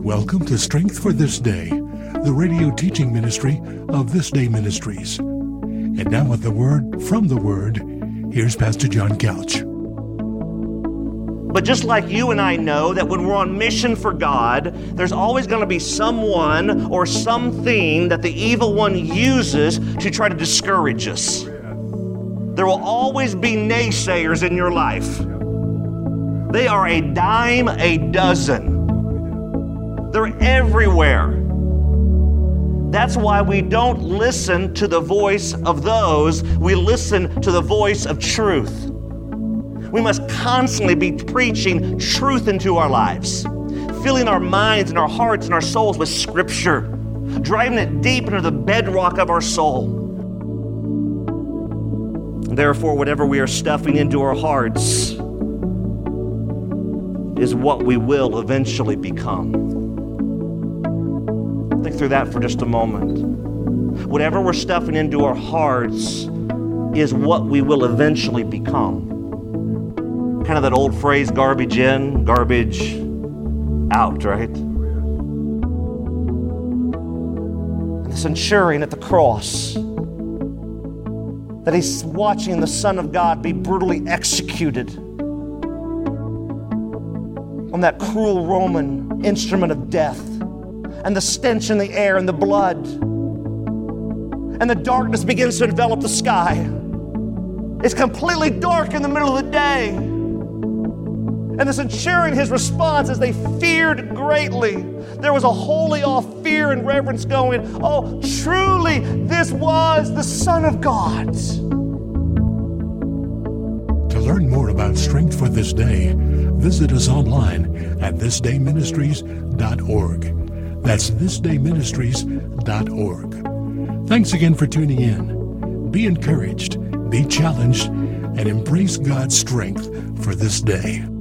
Welcome to Strength for This Day, the radio teaching ministry of This Day Ministries. And now with the word from the Word, here's Pastor John Couch. But just like you and I know that when we're on mission for God, there's always going to be someone or something that the evil one uses to try to discourage us. There will always be naysayers in your life. They are a dime a dozen. They're everywhere. That's why we don't listen to the voice of those. We listen to the voice of truth. We must constantly be preaching truth into our lives, filling our minds and our hearts and our souls with Scripture, driving it deep into the bedrock of our soul. Therefore, whatever we are stuffing into our hearts is what we will eventually become. Think through that for just a moment. Whatever we're stuffing into our hearts is what we will eventually become. Kind of that old phrase, garbage in, garbage out, right? And the centurion at the cross, that he's watching the Son of God be brutally executed on that cruel Roman instrument of death, and the stench in the air and the blood, and the darkness begins to envelop the sky. It's completely dark in the middle of the day. And the centurion, his response is they feared greatly. There was a holy awe, fear, and reverence going, oh, truly, this was the Son of God. To learn more about Strength for This Day, visit us online at thisdayministries.org. That's thisdayministries.org. Thanks again for tuning in. Be encouraged, be challenged, and embrace God's strength for this day.